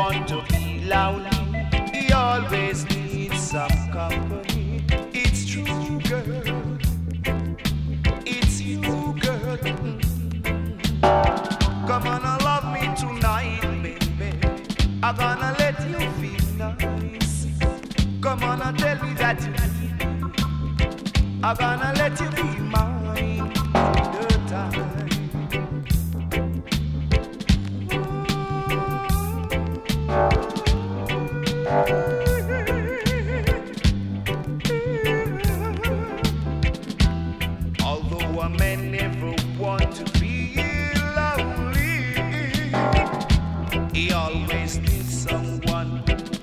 want to be lonely, he always needs some company. It's true, girl. It's you, girl. Come on and love me tonight, baby. I'm gonna let you feel nice. Come on and tell me that you need me. I'm gonna let you be mine all the time. Although a man never want to feel lonely, he always needs someone